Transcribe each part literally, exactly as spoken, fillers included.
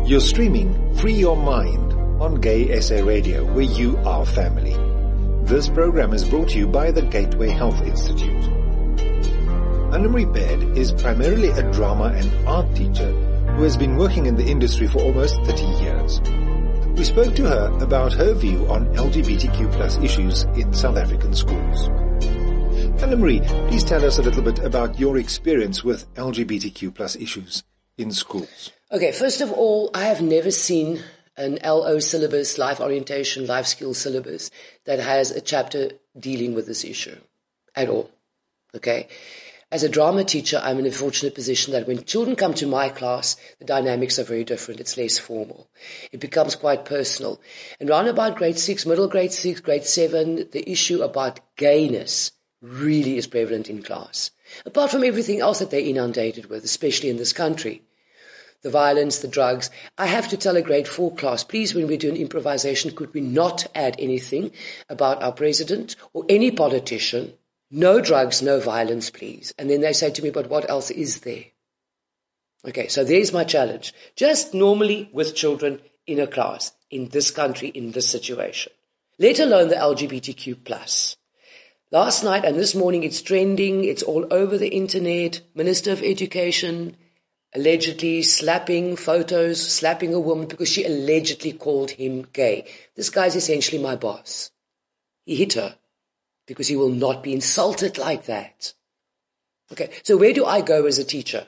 You're streaming Free Your Mind on Gay S A Radio, where you are family. This program is brought to you by the Gateway Health Institute. Anne-Marie Baird is primarily a drama and art teacher who has been working in the industry for almost thirty years. We spoke to her about her view on L G B T Q plus issues in South African schools. Anne-Marie, please tell us a little bit about your experience with L G B T Q plus issues in schools. Okay, first of all, I have never seen an L O syllabus, life orientation, life skills syllabus, that has a chapter dealing with this issue at all. Okay? As a drama teacher, I'm in a fortunate position that when children come to my class, the dynamics are very different. It's less formal. It becomes quite personal. And round about grade six, middle grade six, grade seven, the issue about gayness really is prevalent in class. Apart from everything else that they're inundated with, especially in this country. The violence, the drugs. I have to tell a grade four class, please, when we do an improvisation, could we not add anything about our president or any politician? No drugs, no violence, please. And then they say to me, but what else is there? Okay, so there's my challenge. Just normally with children in a class, in this country, in this situation. Let alone the L G B T Q plus. Last night and this morning it's trending, it's all over the internet. Minister of Education allegedly slapping photos, slapping a woman because she allegedly called him gay. This guy's essentially my boss. He hit her because he will not be insulted like that. Okay, so where do I go as a teacher?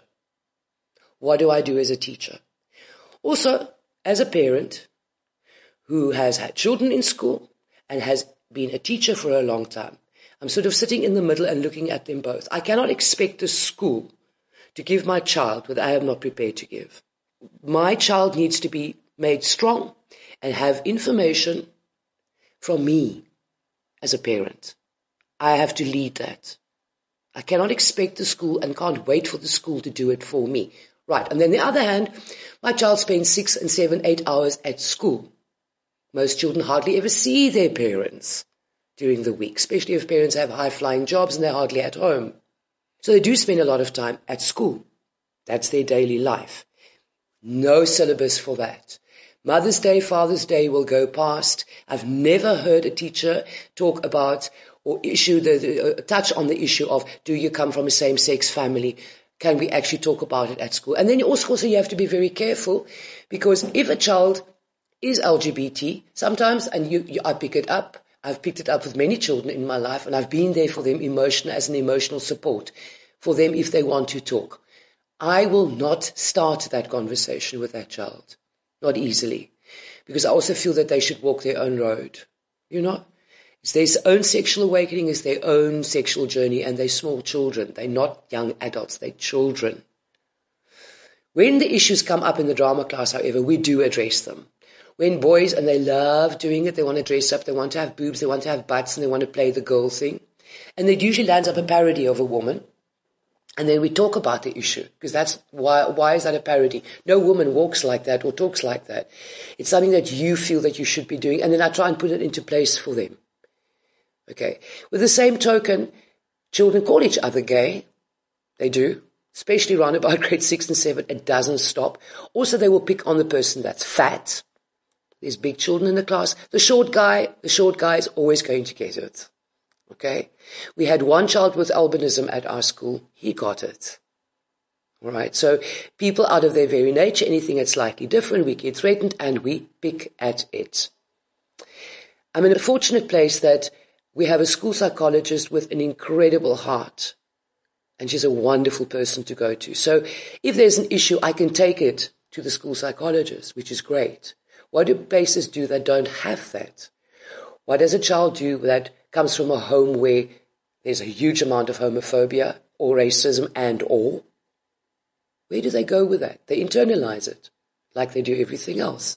What do I do as a teacher? Also, as a parent who has had children in school and has been a teacher for a long time, I'm sort of sitting in the middle and looking at them both. I cannot expect the school to give my child what I am not prepared to give. My child needs to be made strong and have information from me as a parent. I have to lead that. I cannot expect the school and can't wait for the school to do it for me. Right, and then on the other hand, my child spends six and seven, eight hours at school. Most children hardly ever see their parents during the week, especially if parents have high-flying jobs and they're hardly at home. So they do spend a lot of time at school. That's their daily life. No syllabus for that. Mother's Day, Father's Day will go past. I've never heard a teacher talk about or issue the, the uh, touch on the issue of, do you come from a same-sex family? Can we actually talk about it at school? And then also, also you have to be very careful, because if a child is L G B T, sometimes, and you, you I pick it up, I've picked it up with many children in my life, and I've been there for them emotional, as an emotional support for them if they want to talk. I will not start that conversation with that child. Not easily. Because I also feel that they should walk their own road. You know? It's their own sexual awakening, it's their own sexual journey, and they're small children. They're not young adults, they're children. When the issues come up in the drama class, however, we do address them. When boys, and they love doing it, they want to dress up, they want to have boobs, they want to have butts, and they want to play the girl thing. And it usually lands up a parody of a woman. And then we talk about the issue, because that's why, why is that a parody? No woman walks like that or talks like that. It's something that you feel that you should be doing, and then I try and put it into place for them. Okay. With the same token, children call each other gay. They do. Especially around about grade six and seven. It doesn't stop. Also, they will pick on the person that's fat. There's big children in the class. The short guy, the short guy is always going to get it. Okay? We had one child with albinism at our school. He got it. All right? So people out of their very nature, anything that's slightly different, we get threatened and we pick at it. I'm in a fortunate place that we have a school psychologist with an incredible heart. And she's a wonderful person to go to. So if there's an issue, I can take it to the school psychologist, which is great. What do places do that don't have that? What does a child do that comes from a home where there's a huge amount of homophobia or racism and or? Where do they go with that? They internalize it, like they do everything else.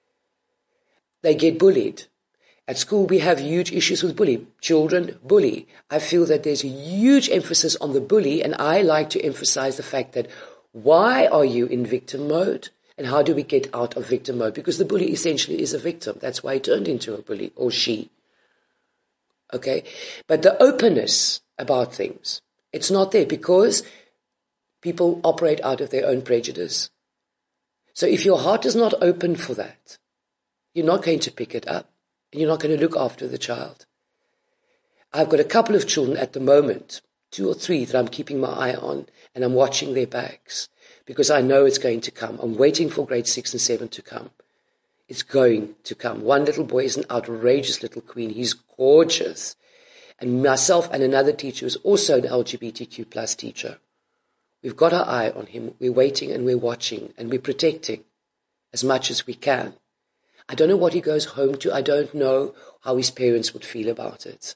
They get bullied. At school, we have huge issues with bully. Children bully. I feel that there's a huge emphasis on the bully, and I like to emphasize the fact that why are you in victim mode? And how do we get out of victim mode? Because the bully essentially is a victim. That's why he turned into a bully, or she. Okay? But the openness about things, it's not there because people operate out of their own prejudice. So if your heart is not open for that, you're not going to pick it up, and you're not going to look after the child. I've got a couple of children at the moment, two or three that I'm keeping my eye on, and I'm watching their backs because I know it's going to come. I'm waiting for grade six and seven to come. It's going to come. One little boy is an outrageous little queen. He's gorgeous. And myself and another teacher who's also an L G B T Q plus teacher, we've got our eye on him. We're waiting and we're watching and we're protecting as much as we can. I don't know what he goes home to. I don't know how his parents would feel about it.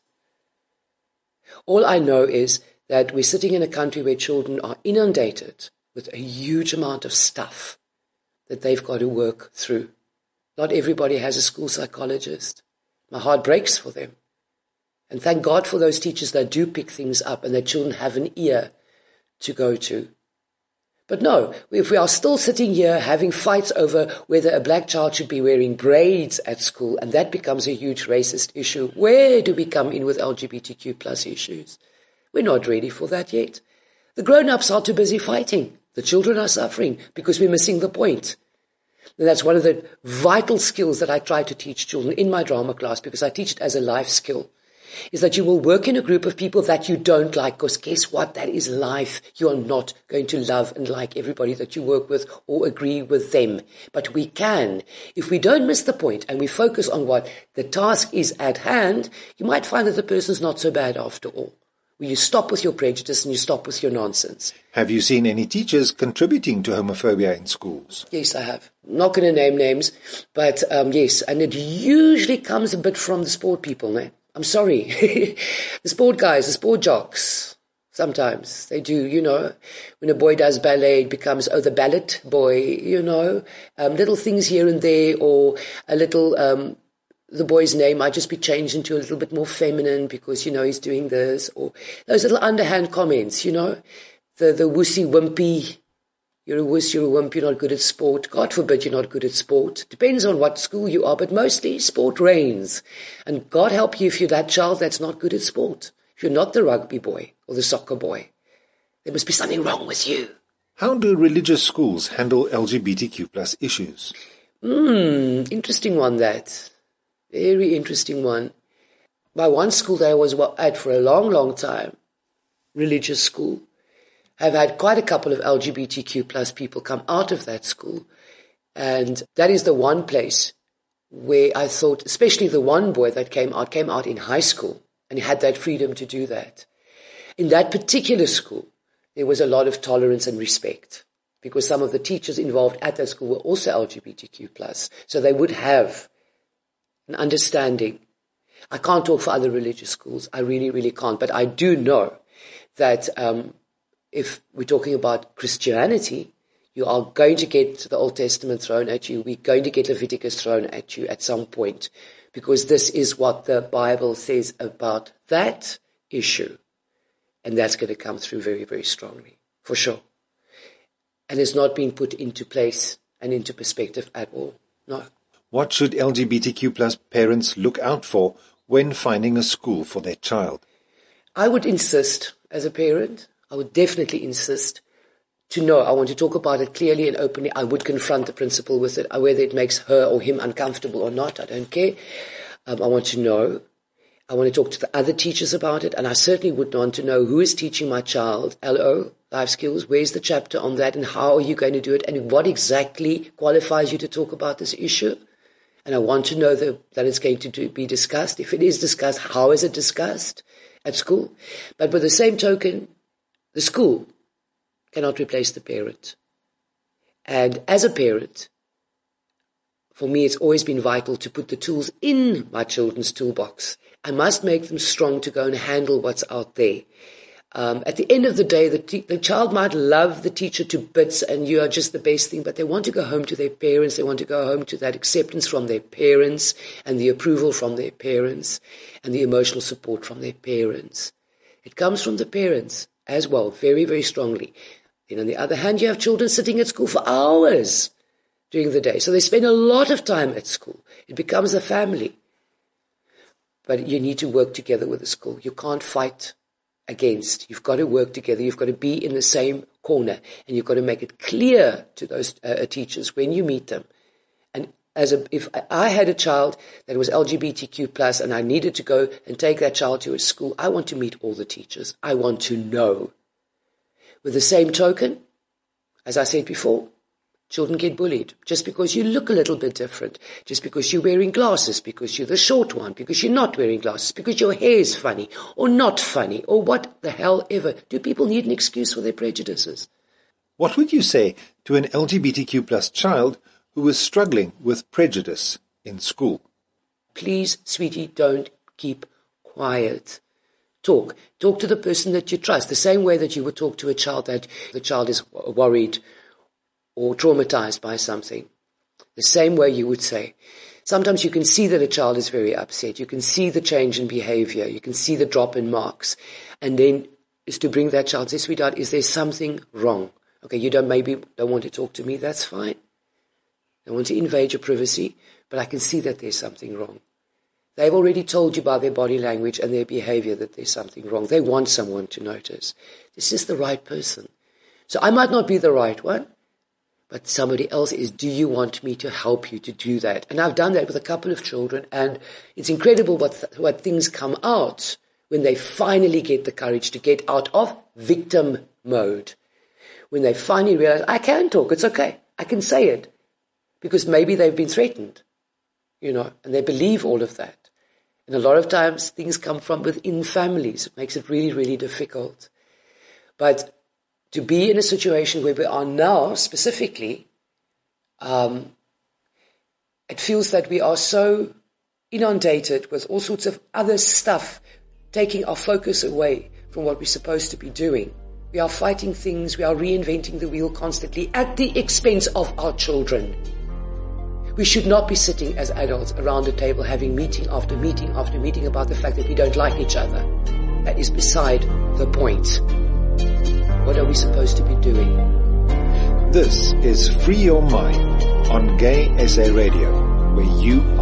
All I know is that we're sitting in a country where children are inundated with a huge amount of stuff that they've got to work through. Not everybody has a school psychologist. My heart breaks for them. And thank God for those teachers that do pick things up and their children have an ear to go to. But no, if we are still sitting here having fights over whether a black child should be wearing braids at school, and that becomes a huge racist issue, where do we come in with L G B T Q plus issues? We're not ready for that yet. The grown-ups are too busy fighting. The children are suffering because we're missing the point. And that's one of the vital skills that I try to teach children in my drama class, because I teach it as a life skill, is that you will work in a group of people that you don't like, because guess what? That is life. You are not going to love and like everybody that you work with or agree with them. But we can. If we don't miss the point and we focus on what the task is at hand, you might find that the person's not so bad after all. You stop with your prejudice and you stop with your nonsense. Have you seen any teachers contributing to homophobia in schools? Yes, I have. I'm not going to name names, but um, yes, and it usually comes a bit from the sport people, no? I'm sorry. The sport guys, the sport jocks, sometimes they do, you know. When a boy does ballet, it becomes, oh, the ballet boy, you know. Um, little things here and there, or a little... Um, the boy's name might just be changed into a little bit more feminine because, you know, he's doing this, or those little underhand comments, you know, the, the wussy, wimpy, you're a wuss, you're a wimp, you're not good at sport. God forbid you're not good at sport. Depends on what school you are, but mostly sport reigns. And God help you if you're that child that's not good at sport. If you're not the rugby boy or the soccer boy, there must be something wrong with you. How do religious schools handle L G B T Q plus issues? Hmm, interesting one, that. Very interesting one. My one school that I was at for a long, long time, religious school, I've had quite a couple of L G B T Q plus people come out of that school. And that is the one place where I thought, especially the one boy that came out, came out in high school, and he had that freedom to do that. In that particular school, there was a lot of tolerance and respect, because some of the teachers involved at that school were also L G B T Q plus. So they would have an understanding. I can't talk for other religious schools. I really, really can't. But I do know that um, if we're talking about Christianity, you are going to get the Old Testament thrown at you. We're going to get Leviticus thrown at you at some point, because this is what the Bible says about that issue. And that's going to come through very, very strongly, for sure. And it's not being put into place and into perspective at all. No. What should L G B T Q plus parents look out for when finding a school for their child? I would insist, as a parent, I would definitely insist to know. I want to talk about it clearly and openly. I would confront the principal with it, whether it makes her or him uncomfortable or not. I don't care. Um, I want to know. I want to talk to the other teachers about it, and I certainly would want to know who is teaching my child L O, life skills, where's the chapter on that, and how are you going to do it, and what exactly qualifies you to talk about this issue. And I want to know the, that it's going to do, be discussed. If it is discussed, how is it discussed at school? But by the same token, the school cannot replace the parent. And as a parent, for me, it's always been vital to put the tools in my children's toolbox. I must make them strong to go and handle what's out there. Um, at the end of the day, the, te- the child might love the teacher to bits and you are just the best thing, but they want to go home to their parents. They want to go home to that acceptance from their parents and the approval from their parents and the emotional support from their parents. It comes from the parents as well, very, very strongly. Then on the other hand, you have children sitting at school for hours during the day. So they spend a lot of time at school. It becomes a family. But you need to work together with the school. You can't fight against. You've got to work together. You've got to be in the same corner, and you've got to make it clear to those uh, teachers when you meet them. And as a, if I had a child that was L G B T Q plus, and I needed to go and take that child to a school, I want to meet all the teachers. I want to know. With the same token, as I said before, children get bullied just because you look a little bit different, just because you're wearing glasses, because you're the short one, because you're not wearing glasses, because your hair is funny or not funny, or what the hell ever. Do people need an excuse for their prejudices? What would you say to an L G B T Q plus child who is struggling with prejudice in school? Please, sweetie, don't keep quiet. Talk. Talk to the person that you trust, the same way that you would talk to a child that the child is worried or traumatized by something. The same way you would say. Sometimes you can see that a child is very upset. You can see the change in behavior. You can see the drop in marks. And then is to bring that child, say, sweetheart, is there something wrong? Okay, you don't maybe don't want to talk to me, that's fine. I don't want to invade your privacy, but I can see that there's something wrong. They've already told you by their body language and their behavior that there's something wrong. They want someone to notice. This is the right person. So I might not be the right one, but somebody else is. Do you want me to help you to do that? And I've done that with a couple of children, and it's incredible what, th- what things come out when they finally get the courage to get out of victim mode. When they finally realize, I can talk, it's okay, I can say it. Because maybe they've been threatened, you know, and they believe all of that. And a lot of times things come from within families. It makes it really, really difficult. But to be in a situation where we are now specifically, um, it feels that we are so inundated with all sorts of other stuff, taking our focus away from what we're supposed to be doing. We are fighting things, we are reinventing the wheel constantly at the expense of our children. We should not be sitting as adults around a table having meeting after meeting after meeting about the fact that we don't like each other. That is beside the point. What are we supposed to be doing? This is Free Your Mind on Gay S A Radio, where you